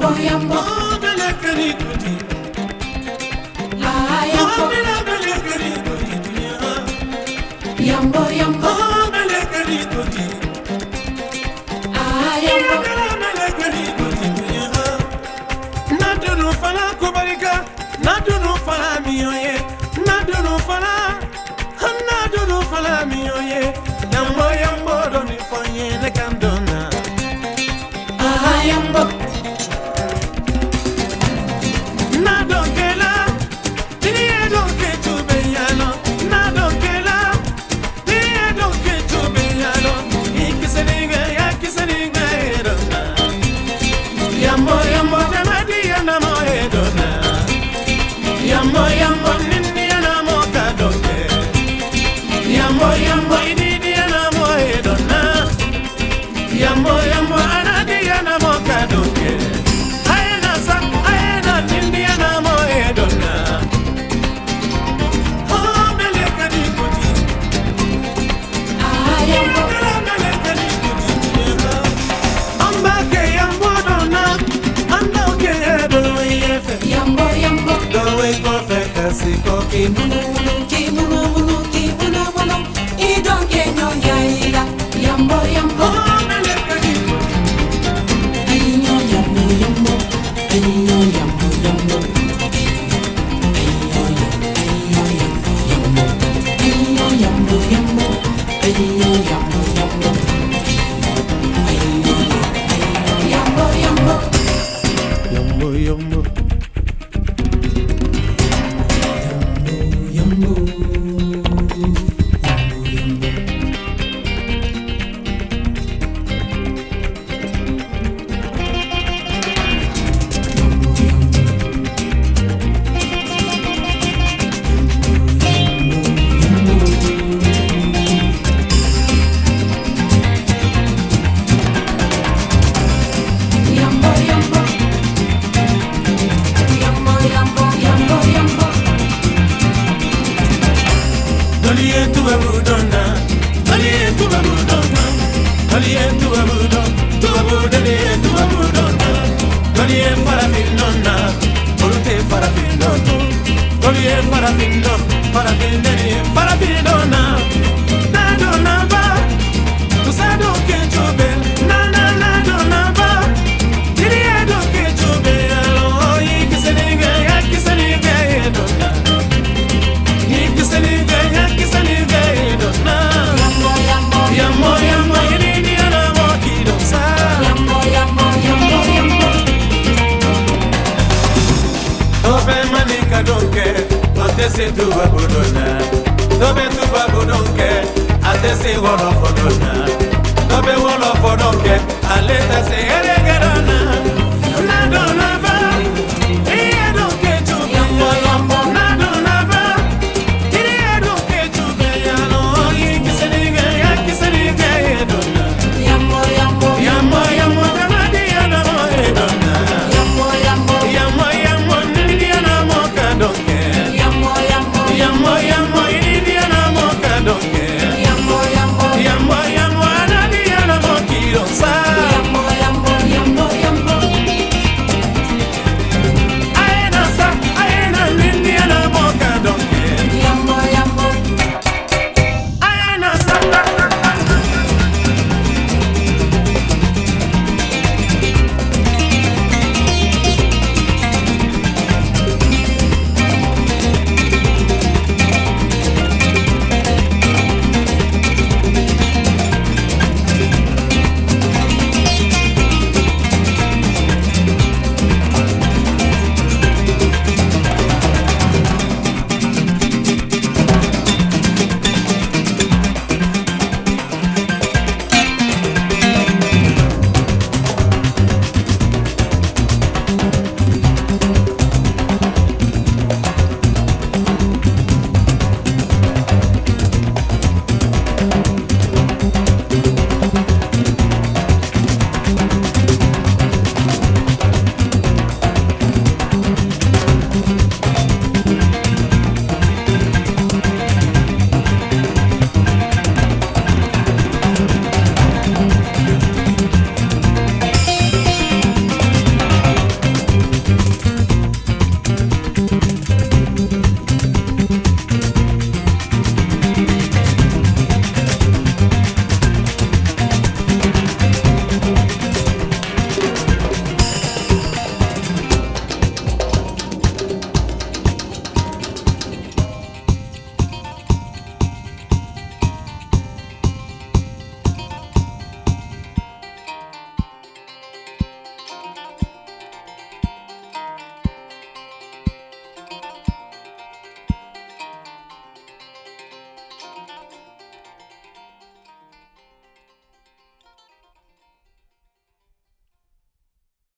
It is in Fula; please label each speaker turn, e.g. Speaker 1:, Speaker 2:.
Speaker 1: Yambo yambo,
Speaker 2: oh bele kani kuti.
Speaker 1: ah yambo,
Speaker 2: Oh bele kani kuti dunia.
Speaker 1: yambo yambo,
Speaker 2: Oh bele kani kuti.
Speaker 1: ah yambo,
Speaker 2: Bele kani kuti dunia. Na dunu fala kubarika, na dunu fala miyoye, na dunu fala miyoye. Yambo yambo doni fanye ne kandona.
Speaker 1: ah yambo,
Speaker 2: Na donkela, diye donke tubeyalo. Na donkela, diye donke tubeyalo. Ikiseniga, yakiseniga edona. Yambo yambo jamadi yanamo edona. Yambo yambo nini yanamo kadonke. Yambo yambo ididi yanamo edona. Yambo yambo anadi yanamo kadonke. Aena sa, aena nindi yanamo edona. Oh meleka di kuti.
Speaker 1: ah yambo,
Speaker 2: Meleka di kuti. Ambake yambo dona. Ambake edona yefe.
Speaker 1: yambo yambo,
Speaker 2: Dowe kofe kasi koki.
Speaker 1: munu munu ki munu munu, idonke nyonyaira. Yambo yambo,
Speaker 2: Oh meleka di kuti.
Speaker 1: ayinyo yambo yambo, ayinyo yambo yambo, ayinyo yambo yambo, ayinyo yambo yambo, ayinyo yambo yambo.
Speaker 2: Yambo yambo.
Speaker 1: Yambo yambo, yambo yambo, yambo yambo.
Speaker 2: Doliye tu abudona, doliye tu abudona, doliye tu abudo, doliye tu abudona, doliye farafindona, bolute farafindona, doliye farafindona, na dona ba, tu sado ke chobe, na dona ba, diriye do ke chobe, alo ikiseniga, yakiseniga dona. Yakiseniga dona.
Speaker 1: Yambo yambo,
Speaker 2: Yambo yambo yini yana mo kidosa.
Speaker 1: yambo yambo, yambo yambo.
Speaker 2: Dobe manika donke, atese tu babudona. Dobe tu babudonke, atese wolo fodona. Dobe wolo fodonke, aleta se erega